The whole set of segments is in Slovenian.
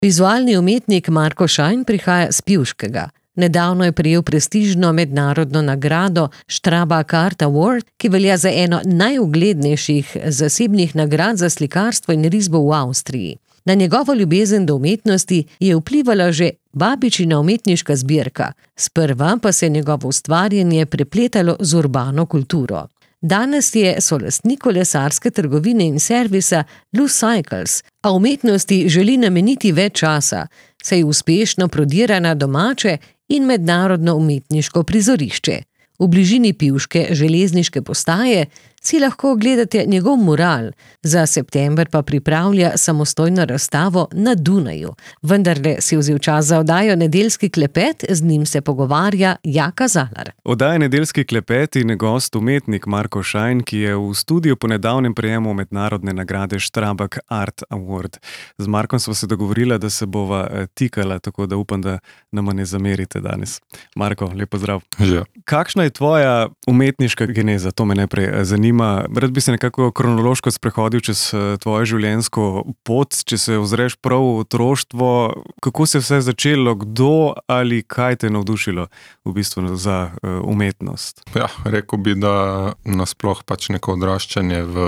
Vizualni umetnik Marko Šajn prihaja s Pivškega. Nedavno je prejel prestižno mednarodno nagrado Strabag Art Award, ki velja za eno najuglednejših zasebnih nagrad za slikarstvo in risbo v Avstriji. Na njegovo ljubezen do umetnosti je vplivala že babičina umetniška zbirka, sprva pa se je njegovo ustvarjanje prepletalo z urbano kulturo. Danes je solastnik kolesarske trgovine in servisa Loose Cycles, a umetnosti želi nameniti več časa, saj uspešno prodira na domače in mednarodno umetniško prizorišče. V bližini pivške železniške postaje si lahko ogledate njegov mural, za september pa pripravlja samostojno razstavo na Dunaju. Vendarle si vzel čas za oddajo Nedeljski klepet, z njim se pogovarja Jaka Zalar. Oddaja Nedeljski klepet in gost umetnik Marko Šajn, ki je v studiu po nedavnem prejemu mednarodne nagrade Strabag Art Award. Z Markom sva se dogovorila, da se bova tikala, tako da upam, da nama ne zamerite danes. Marko, lep pozdrav. Že. Kakšna je tvoja umetniška geneza? To me najprej zanima. Rad bi se nekako kronološko sprehodil čez tvojo življenjsko pot, če se ozreš prav v otroštvo. Kako se je vse začelo, kdo ali kaj te je navdušilo v bistvu za umetnost? Ja, rekel bi, da nasploh neko odraščanje v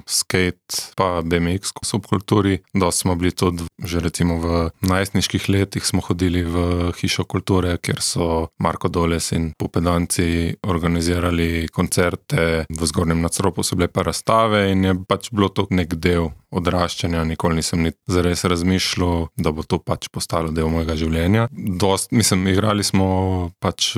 skate pa BMX subkulturi. Dosti smo bili tudi, že recimo v najstniških letih smo hodili v hišo kulture, kjer so Marko Doles in Pupedanci organizirali koncerte. V Zgornjem nadstropju so bile pa razstave in je bilo to nek del odraščanja. Nikoli nisem zares razmišljal, da bo to postalo del mojega življenja. Igrali smo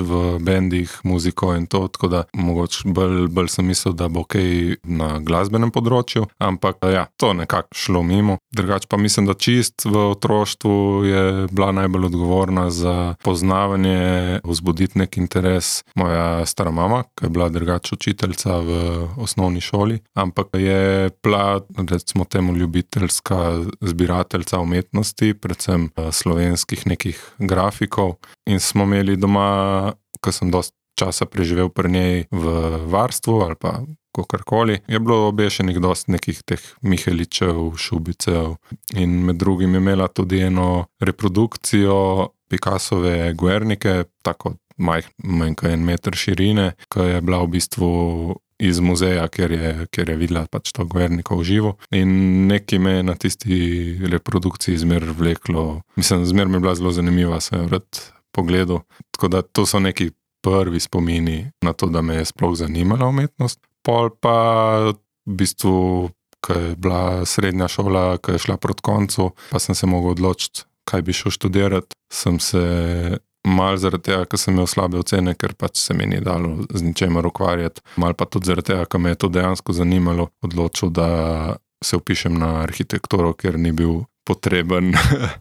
v bendih muziko in to, tako da mogoče bolj sem mislil, da bo kaj na glasbenem področju, ampak ja, to nekako šlo mimo. Drugače pa mislim, da čist v otroštvu je bila najbolj odgovorna za poznavanje, vzbuditi nek interes moja stara mama, ki je bila drugače učiteljica v osnovni šoli, ampak je bila, recimo temu, ljubiteljska zbirateljica umetnosti, predvsem slovenskih nekih grafikov, in smo imeli doma, ko sem dosti časa preživel pri njej v varstvu ali pa kakorkoli, je bilo obešenih dosti nekih teh Miheličev, Šubicev, in med drugim je imela tudi eno reprodukcijo Picassove Guernike, tako manj kot 1 meter širine, ki je bila v bistvu iz muzeja, kjer je videla to Guerniko v živo, in nekaj me na tisti reprodukciji zmer vleklo. Zmer mi je bila zelo zanimiva, sem jo rad pogledal. Tako da to so neki prvi spomini na to, da me je sploh zanimala umetnost. Pol pa v bistvu, ko je bila srednja šola, ko je šla proti koncu, pa sem se mogel odločiti, kaj bi šel študirati. Sem se malo zaradi tega, ker sem imel slabe ocene, ker se mi ni dalo z ničemer ukvarjati, malo pa tudi zaradi tega, ker me je to dejansko zanimalo, odločil, da se vpišem na arhitekturo, ker ni bil potreben,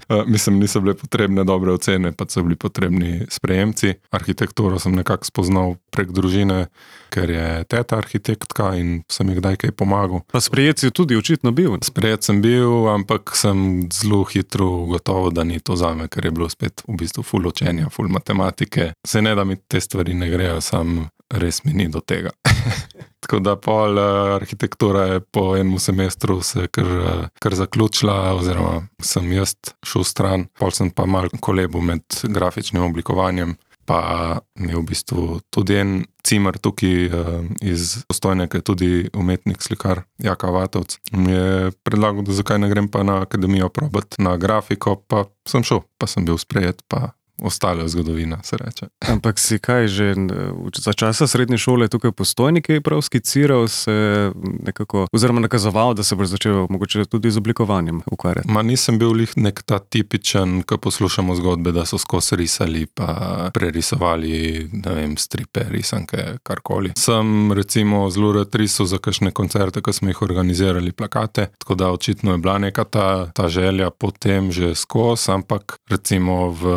niso bile potrebne dobre ocene, pa so bili potrebni sprejemci. Arhitekturo sem nekako spoznal prek družine, ker je teta arhitektka in sem ji kdaj kaj pomagal. Pa sprejet si tudi očitno bil? Sprejet sem bil, ampak sem zelo hitro ugotovil, da ni to zame, ker je bilo spet v bistvu ful učenja, ful matematike. Se ne, da mi te stvari ne grejo, sam res mi ni do tega. Tako da pol arhitektura je po enem semestru se kar zaključila, oziroma sem jaz šel stran, pol sem pa malo kolebil med grafičnim oblikovanjem, pa mi je v bistvu tudi en cimer tukaj iz Postojne, ki je tudi umetnik, slikar, Jaka Vatovec, mi je predlagal, da zakaj ne grem pa na akademijo probati na grafiko, pa sem šel, pa sem bil sprejet, pa ostala zgodovina, se reče. Ampak si kaj že za časa srednje šole tukaj v Postojni kaj prav skiciral, se nekako, oziroma nakazoval, da se boš začel mogoče tudi z oblikovanjem ukvarjati? Nisem bil nek ta tipičen, ko poslušamo zgodbe, da so skozi risali pa prerisovali, ne vem, stripe, risanke, karkoli. Sem recimo zelo rad risal za kakšne koncerte, ko smo jih organizirali, plakate, tako da očitno je bila neka ta želja potem že skozi, ampak recimo v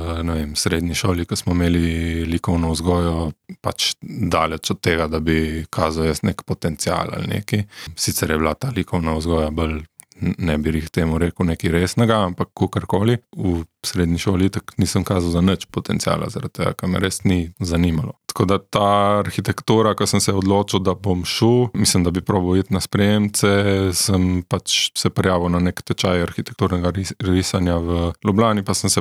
srednji šoli, ko smo imeli likovno vzgojo, daleč od tega, da bi kazal jaz nek potencial ali neki. Sicer je bila ta likovna vzgoja bolj, ne bi temu rekel nekaj resnega, ampak kakorkoli. V srednji šoli tak nisem kazal za nič potencijala, zaradi tega, ker me res ni zanimalo. Tako da ta arhitektura, ko sem se odločil, da bom šel, mislim, da bi probal iti na sprejemce, sem pač se prijavil na nek tečaj arhitekturnega risanja v Ljubljani, pa sem se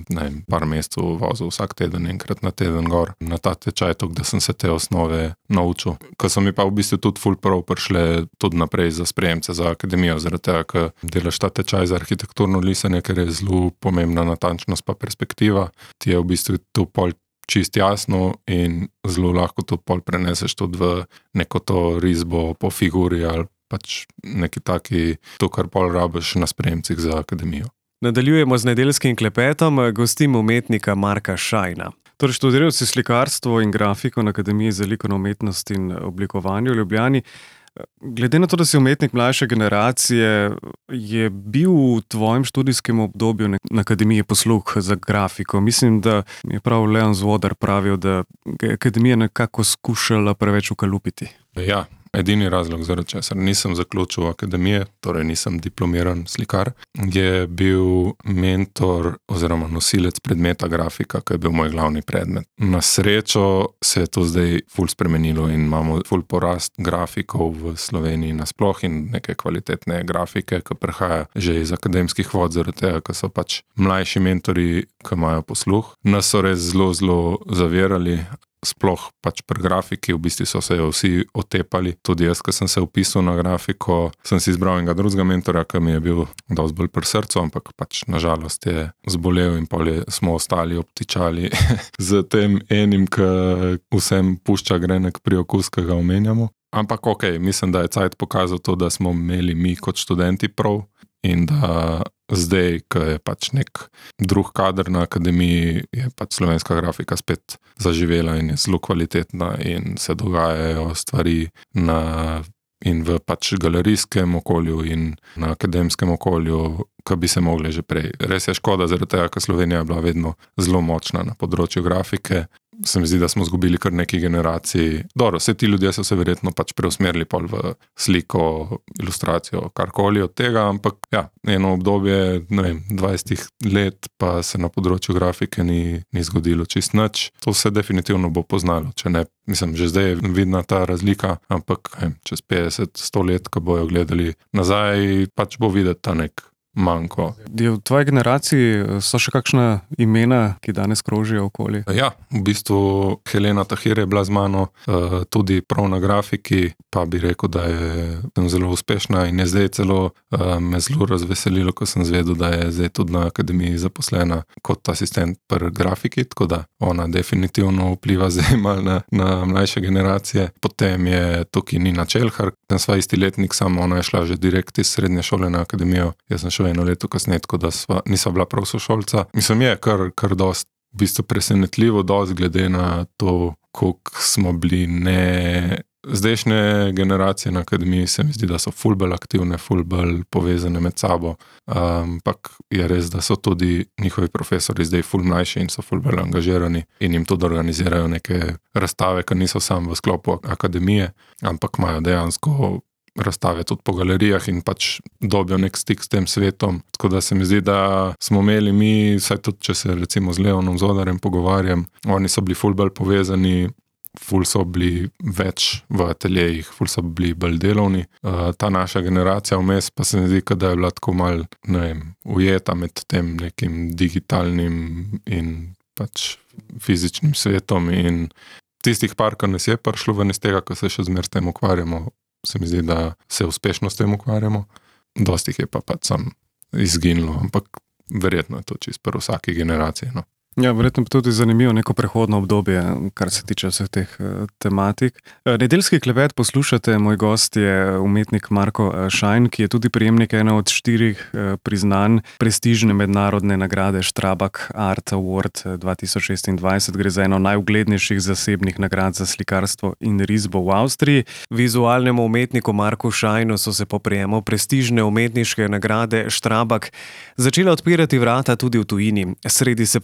par mesecev vozil vsak teden, enkrat na teden gor na ta tečaj, da sem se te osnove naučil. Ko so mi pa v bistvu tudi ful prav prišle tudi naprej za sprejemce, za akademijo, zaradi tega, ker delaš ta tečaj za arhitekturno risanje, ker je zelo pomembna natančnost pa perspektiva, ti je v bistvu to pol čist jasno in zelo lahko to pol preneseš tudi v neko to risbo po figuri ali pač neki taki, to, kar pol rabiš na sprejemcih za akademijo. Nadaljujemo z nedeljskim klepetom, gostim umetnika Marka Šajna. Torej, študiral si slikarstvo in grafiko na Akademiji za likovno umetnost in oblikovanje v Ljubljani. Glede na to, da si umetnik mlajše generacije, je bil v tvojem študijskem obdobju na Akademiji posluh za grafiko. Mislim, da je prav Leon Zvodar pravil, da je Akademija nekako skušala preveč ukalupiti. Ja, edini razlog, zaradi česar nisem zaključil akademije, torej nisem diplomiran slikar, je bil mentor oziroma nosilec predmeta grafika, ki je bil moj glavni predmet. Na srečo se je to zdaj ful spremenilo in imamo ful porast grafikov v Sloveniji nasploh in neke kvalitetne grafike, ki prihaja že iz akademskih vod, zaradi tega, ker so pač mlajši mentori, ki imajo posluh. Nas so res zelo zavirali, sploh pač pri grafiki, v bistvu so se jo vsi otepali. Tudi jaz, ko sem se vpisal na grafiko, sem si izbral enega drugega mentora, ki mi je bil dosti bolj pri srcu, ampak pač nažalost je zbolel in pol smo ostali obtičali z tem enim, ki vsem pušča grenek priokus, ki ga omenjamo. Ampak okej, mislim, da je cajt pokazal to, da smo imeli mi kot študenti prav in da zdaj, ko je pač nek drug kader na akademiji, je pač slovenska grafika spet zaživela in je zelo kvalitetna in se dogajajo stvari in v pač galerijskem okolju in na akademskem okolju, ki bi se mogli že prej. Res je škoda, zaradi tega, ker Slovenija je bila vedno zelo močna na področju grafike. Se mi zdi, da smo izgubili kar neki generaciji. Dobro, vse ti ljudje so se verjetno pač preusmerili pol v sliko, ilustracijo, karkoli od tega, ampak ja, eno obdobje, 20 let pa se na področju grafike ni zgodilo čist nič. To se definitivno bo poznalo, če ne, mislim, že zdaj je vidna ta razlika, ampak čez 50-100 let, ko bojo gledali nazaj, pač bo videti ta nek manjko. V tvoji generaciji so še kakšna imena, ki danes krožijo okoli? Ja, v bistvu Helena Tahir je bila z mano tudi prav na grafiki, pa bi rekel, da je zelo uspešna in je zdaj celo me zelo razveselilo, ko sem zvedel, da je zdaj tudi na akademiji zaposlena kot asistent pri grafiki, tako da ona definitivno vpliva zdaj malo na mlajše generacije. Potem je tukaj Nina Čelhar, ten sva isti letnik, samo ona je šla že direkt iz srednje šole na akademijo, jaz sem šel eno leto kasneje, tako da nisva bila prav sošolca. Mislim, je kar dosti v bistvu presenetljivo, dosti glede na to, koliko smo bili zdajšnje generacije na akademiji, se mi zdi, da so ful bolj aktivne, ful bolj povezane med sabo, ampak je res, da so tudi njihovi profesori zdaj ful mlajši in so ful bolj angažirani in jim tudi organizirajo neke razstave, ki niso samo v sklopu akademije, ampak imajo dejansko razstave tudi po galerijah in pač dobijo nek stik s tem svetom. Tako da se mi zdi, da smo imeli mi, saj tudi če se recimo z Leonom Zodarjem pogovarjam, oni so bili ful bolj povezani, ful so bili več v ateljejih, ful so bili bolj delovni. Ta naša generacija vmes pa se mi zdi, da je bila tako mal, ujeta med tem nekim digitalnim in pač fizičnim svetom in tistih par, ko nas je prišlo ven iz tega, ko se še zmer s tem ukvarjamo, se mi zdi, da se uspešno s tem ukvarjamo. Dosti jih je pa pač sam izginilo, ampak verjetno je to čisto pri vsaki generaciji, no. Ja, verjetno pa tudi zanimivo neko prehodno obdobje, kar se tiče vseh teh tematik. Nedeljski klevet poslušate, moj gost je umetnik Marko Šajn, ki je tudi prejemnik ene od 4 priznanj prestižne mednarodne nagrade Strabag Art Award 2026. Gre za eno najuglednejših zasebnih nagrad za slikarstvo in risbo v Avstriji. Vizualnemu umetniku Marku Šajnu so se po prejemu prestižne umetniške nagrade Strabag začela odpirati vrata tudi v tujini. Sredi septembra bo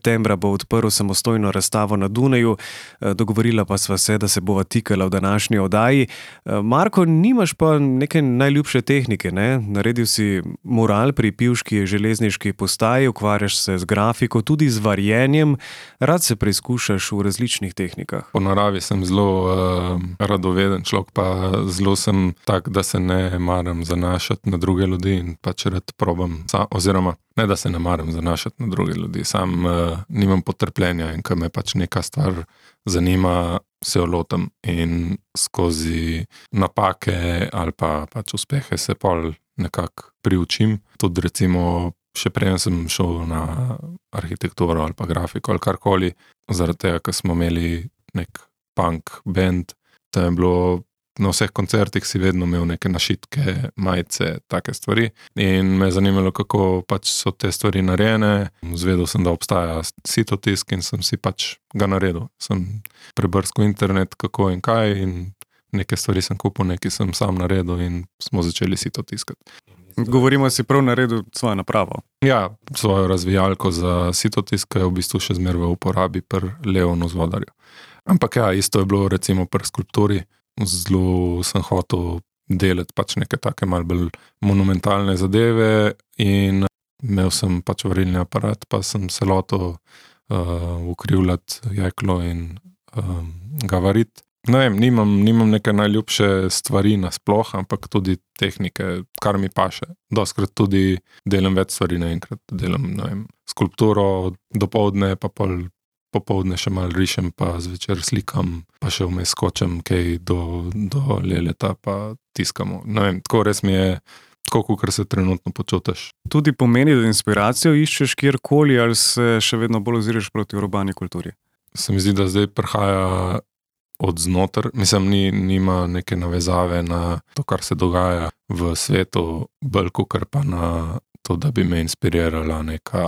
bo odprl samostojno razstavo na Dunaju. Dogovorila pa sva se, da se bova tikala v današnji oddaji. Marko, nimaš pa neke najljubše tehnike, ne? Naredil si mural pri pivški železniški postaji, ukvarjaš se z grafiko, tudi z varjenjem. Rad se preizkušaš v različnih tehnikah. Po naravi sem zelo radoveden človek, pa zelo sem tak, da se ne maram zanašati na druge ljudi in pač rad probam, oziroma ne, da se ne maram zanašati na druge ljudi, sam nimam potrpljenja in ko me pač neka stvar zanima, se jo lotam in skozi napake ali pa pač uspehe se pol nekako priučim. Tudi recimo še prej sem šel na arhitekturo ali pa grafiko ali karkoli, zaradi tega, ker smo imeli nek punk band, to je bilo na vseh koncertih si vedno imel neke našitke, majice, take stvari in me je zanimalo, kako pač so te stvari narejene. Zvedel sem, da obstaja sitotisk in sem si pač ga naredil. Sem prebrskal internet, kako in kaj in neke stvari sem kupil, nekaj sem sam naredil in smo začeli sitotiskati. Govorimo, si prav naredil svojo napravo. Ja, svojo razvijalko za sitotisk je v bistvu še zmeraj v uporabi pri Leonu Zvodarju. Ampak ja, isto je bilo recimo pri skulpturi. Zelo sem hotel delati pač neke take malo bolj monumentalne zadeve in imel sem pač varilni aparat, pa sem se lotil ukrivljati jeklo in ga variti. Ne vem, nimam neke najljubše stvari nasploh, ampak tudi tehnike, kar mi paše. Doskrat tudi delam več stvari naenkrat. Delam, ne vem, skulpturo dopoldne, pa popoldne še malo rišem, pa zvečer slikam, pa še vmes skočem kaj do leleta, pa tiskamo. Ne vem, tako res mi je, tako kot se trenutno počutiš. Tudi pomeni, da inspiracijo iščeš kjerkoli ali se še vedno bolj oziraš proti urbani kulturi? Se mi zdi, da zdaj prihaja od znotraj, mislim, nima neke navezave na to, kar se dogaja v svetu, bolj kakor pa na to, da bi me inspirirala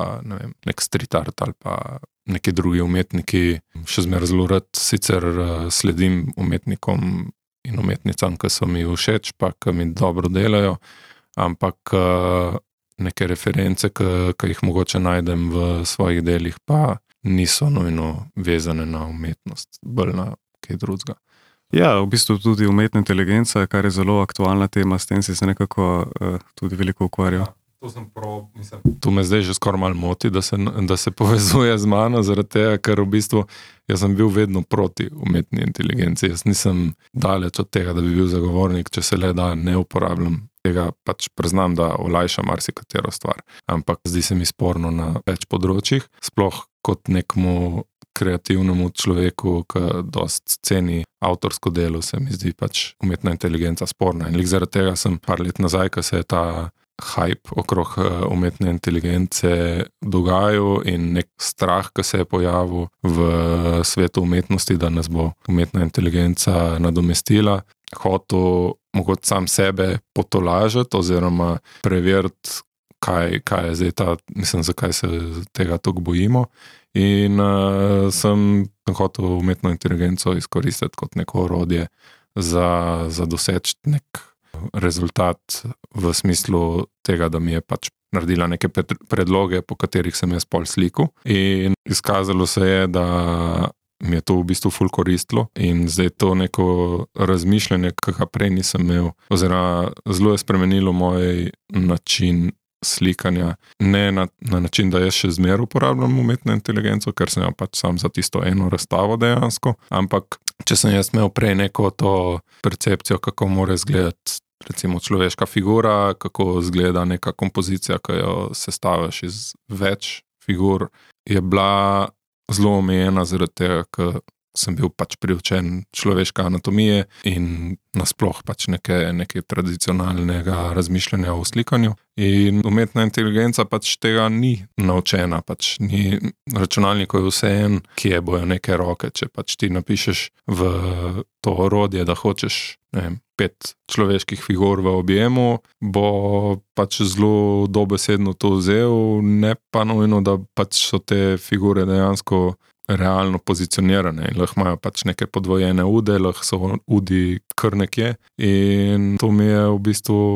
nek street art ali pa neki drugi umetniki. Še zmeraj zelo rad sicer sledim umetnikom in umetnicam, ki so mi všeč, pa ki mi dobro delajo, ampak neke reference, ki jih mogoče najdem v svojih delih, pa niso nujno vezane na umetnost, bolj na kaj drugega. Ja, v bistvu tudi umetna inteligenca, kar je zelo aktualna tema, s tem si se nekako tudi veliko ukvarjal. Ja. To me zdaj že skoraj malo moti, da se povezuje z mano, zaradi tega, ker v bistvu jaz sem bil vedno proti umetni inteligenci. Jaz nisem daleč od tega, da bi bil zagovornik, če se le da ne uporabljam tega, pač priznam, da olajša marsikatero stvar. Ampak zdi se mi sporno na več področjih, sploh kot nekmu kreativnemu človeku, ki dost ceni avtorsko delo, se mi zdi pač umetna inteligenca sporna. In zaradi tega sem par let nazaj, ko se je ta hype okrog umetne inteligence dogajal in nek strah, ki se je pojavil v svetu umetnosti, da nas bo umetna inteligenca nadomestila, hotel mogoče sam sebe potolažiti oziroma preveriti, kaj je zdaj zakaj se tega toliko bojimo. In sem hotel umetno inteligenco izkoristiti kot neko orodje za doseči nek rezultat v smislu tega, da mi je pač naredila neke predloge, po katerih sem jaz pol slikal. In izkazalo se je, da mi je to v bistvu ful koristilo in zdaj to neko razmišljanje, ki ga prej nisem imel, oziroma zelo je spremenilo moj način slikanja. Ne na način, da jaz še zmeraj uporabljam umetno inteligenco, ker sem jo pač sam za tisto eno razstavo dejansko, ampak če sem jaz imel prej neko to percepcijo, kako mora izgledati recimo človeška figura, kako izgleda neka kompozicija, ki jo sestaviš iz več figur, je bila zelo omejena zaradi tega, ker sem bil pač priučen človeške anatomije in nasploh pač neke tradicionalnega razmišljanja o slikanju. In umetna inteligenca pač tega ni naučena, pač ni računalniku je vseeno, kje bojo neke roke, če pač ti napišeš v to orodje, da hočeš 5 človeških figur v objemu, bo pač zelo dobesedno to vzel, ne pa nujno, da pač so te figure dejansko realno pozicionirane in lahko imajo pač neke podvojene ude, lahko so udi kar nekje in to mi je v bistvu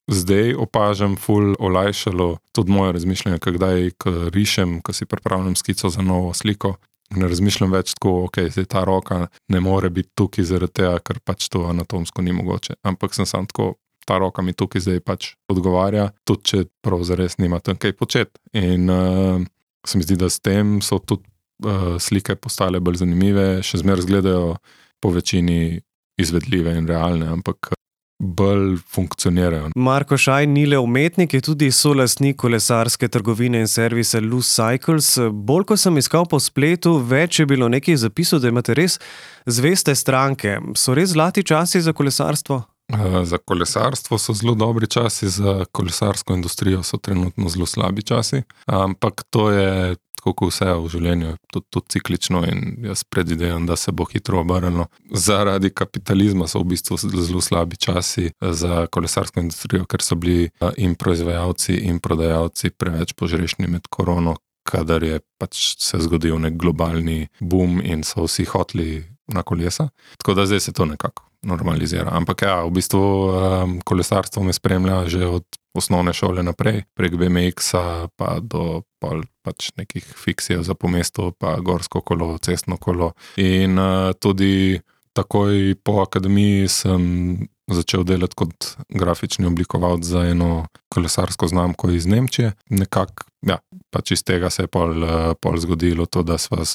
zdaj opažam ful olajšalo tudi moje razmišljanje, kdaj rišem, ko si pripravljam skico za novo sliko. Ne razmišljam več tako, ok, zdaj ta roka ne more biti tukaj zaradi tega, ker pač to anatomsko ni mogoče. Ampak sem sam tako, ta roka mi tukaj zdaj pač odgovarja, tudi če prav zares nima tam kaj početi. In se mi zdi, da s tem so tudi slike postale bolj zanimive, še zmeraj izgledajo po večini izvedljive in realne, ampak bolj funkcionirajo. Marko Šajn ni le umetnik, je tudi solastnik kolesarske trgovine in servisa Loose Cycles. Bolj, ko sem iskal po spletu, več je bilo nekih zapisov, da imate res zveste stranke. So res zlati časi za kolesarstvo? Za kolesarstvo so zelo dobri časi, za kolesarsko industrijo so trenutno zelo slabi časi, ampak to je tako kot vse v življenju, tudi ciklično in jaz predvidevam, da se bo hitro obrnilo. Zaradi kapitalizma so v bistvu zelo slabi časi za kolesarsko industrijo, ker so bili in proizvajalci in prodajalci preveč požrešni med korono, kadar je pač se zgodil nek globalni boom in so vsi hoteli na kolesa. Tako da zdaj se to nekako normalizira. Ampak ja, v bistvu kolesarstvo me spremlja že od osnovne šole naprej, prek BMX-a pa do pač nekih fiksijev za po mestu, pa gorsko kolo, cestno kolo. In tudi takoj po akademiji sem začel delati kot grafični oblikovalec za eno kolesarsko znamko iz Nemčije. Nekako, ja, pač iz tega se je pol zgodilo to, da sva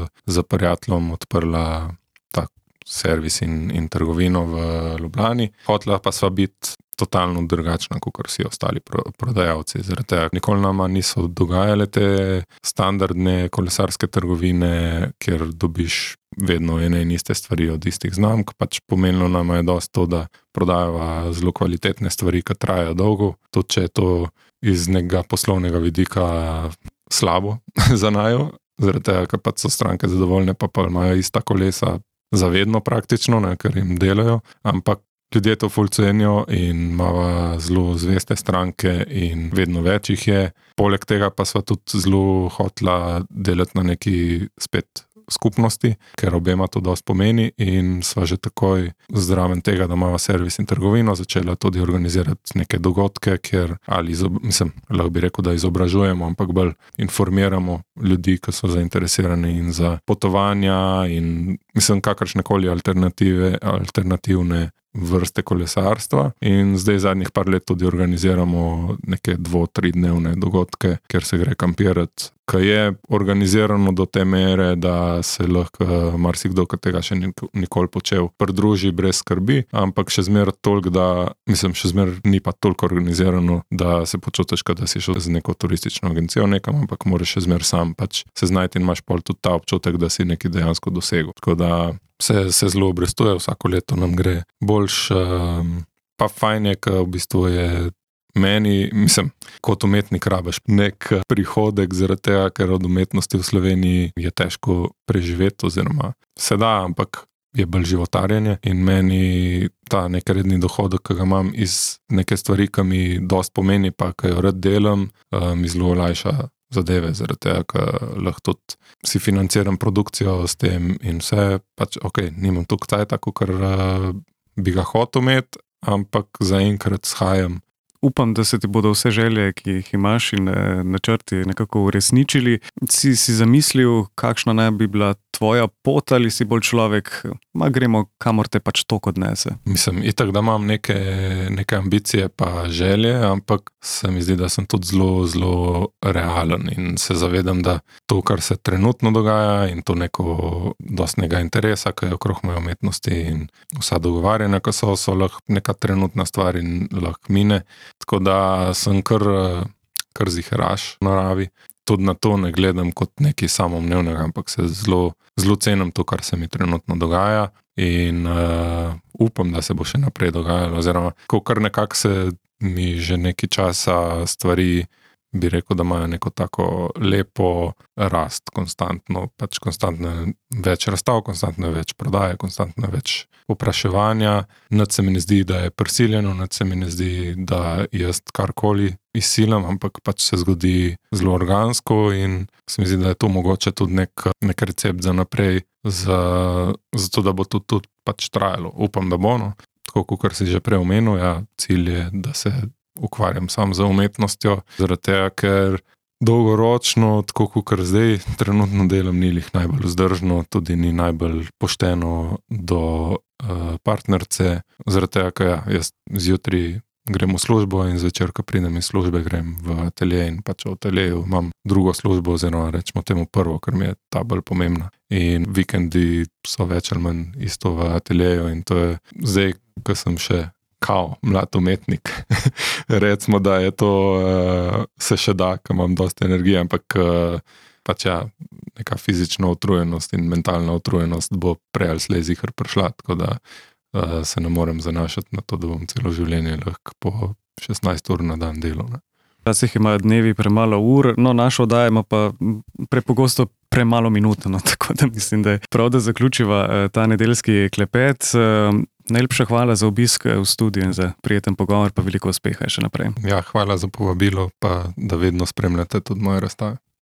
z prijateljem odprla tak servis in trgovino v Ljubljani. Hotela pa sva biti totalno drugačna, kot vsi ostali prodajalci. Zaradi tega nikoli nama niso dogajale te standardne kolesarske trgovine, kjer dobiš vedno ene in iste stvari od istih znamk. Pač pomenilo nama je dosti to, da prodajava zelo kvalitetne stvari, ki trajajo dolgo. Tudi če je to iz nekega poslovnega vidika slabo za naju, zaradi tega, ker pač so stranke zadovoljne, pa imajo ista kolesa zavedno praktično, ne, ker jim delajo, ampak ljudje to ful cenijo in imava zelo zveste stranke in vedno več jih je. Poleg tega pa sva tudi zelo hotela delati na neki spet skupnosti, ker obema to dosti pomeni in sva že takoj zraven tega, da imava servis in trgovino, začela tudi organizirati neke dogodke, kjer lahko bi rekel, da izobražujemo, ampak bolj informiramo ljudi, ki so zainteresirani in za potovanja in kakršnekoli alternativne vrste kolesarstva. In zdaj zadnjih par let tudi organiziramo neke 2-3 dnevne dogodke, kjer se gre kampirati, ki je organizirano do te mere, da se lahko marsikdo, ki tega še nikoli počel, pridruži brez skrbi, ampak še zmeraj toliko, še zmeraj ni pa toliko organizirano, da se počutiš, da si šel z neko turistično agencijo nekam, ampak moraš še zmeraj sam pač se znajti in imaš pol tudi ta občutek, da si nekaj dejansko dosegel. Tako da se zelo obrestuje, vsako leto nam gre boljš, pa fajn je, ker v bistvu je meni, kot umetnik rabiš nek prihodek zaradi tega, ker od umetnosti v Sloveniji je težko preživeti, oziroma se da, ampak je bolj životarjenje in meni ta nek redni dohodek, ki ga imam iz neke stvari, ki mi dosti pomeni, pa ki jo rad delam, mi zelo olajša zadeve, zaradi tega, ker lahko tudi si financiram produkcijo s tem in vse, pač ok, nimam toliko cajta, kakor bi ga hotel imeti, ampak zaenkrat shajam. Upam, da se ti bodo vse želje, ki jih imaš in načrti nekako uresničili. Si zamislil, kakšna naj bi bila tvoja pot, ali si bolj človek, gremo kamor te pač tok odnese? Itak, da imam neke ambicije pa želje, ampak se mi zdi, da sem tudi zelo, zelo realen in se zavedam, da to, kar se trenutno dogaja in to neko dostnega interesa, ki je okrog moje umetnosti in vsa dogovarjanja, ki so lahko neka trenutna stvar in lahko mine. Tako da sem kar ziheraš v naravi. Tudi na to ne gledam kot nekaj samoumevnega, ampak se zelo cenim to, kar se mi trenutno dogaja in upam, da se bo še naprej dogajalo. Oziroma, kar nekako se mi že nekaj časa stvari, bi rekel, da imajo neko tako lepo rast, konstantno več razstav, konstantno več prodaje, konstantno več vpraševanja. Nič se mi ne zdi, da je prisiljeno, nič se mi ne zdi, da jaz karkoli izsilam, ampak pač se zgodi zelo organsko in se mi zdi, da je to mogoče tudi nek recept za naprej, zato da bo tudi pač trajalo. Upam, da bo, no. Tako, kot si že prej omenil, ja, cilj je, da se ukvarjam sam z umetnostjo, zaradi tega, ker dolgoročno, tako kot zdaj trenutno delam, ni lih najbolj vzdržno, tudi ni najbolj pošteno do partnerce, zaradi tega, ker jaz zjutraj grem v službo in zvečer, ko pridem iz službe, grem v atelje in pač v ateljeju imam drugo službo, oziroma rečemo temu prvo, ker mi je ta bolj pomembna. In vikendi so več ali manj isto v ateljeju in to je zdaj, ko sem še kao mlad umetnik. Recimo, da je to se še da, ko imam dosti energije, ampak pač neka fizična utrujenost in mentalna utrujenost bo prej ali slej ziher prišla, tako da se ne morem zanašati na to, da bom celo življenje lahko po 16 ur na dan delal. Včasih imajo dnevi premalo ur, no našo oddajo ima pa prepogosto premalo minut, no, tako da mislim, da je prav, da zaključiva ta nedeljski klepet. Najlepša hvala za obisk v studiu in za prijeten pogovor, pa veliko uspeha še naprej. Ja, hvala za povabilo, pa da vedno spremljate tudi moje razstave.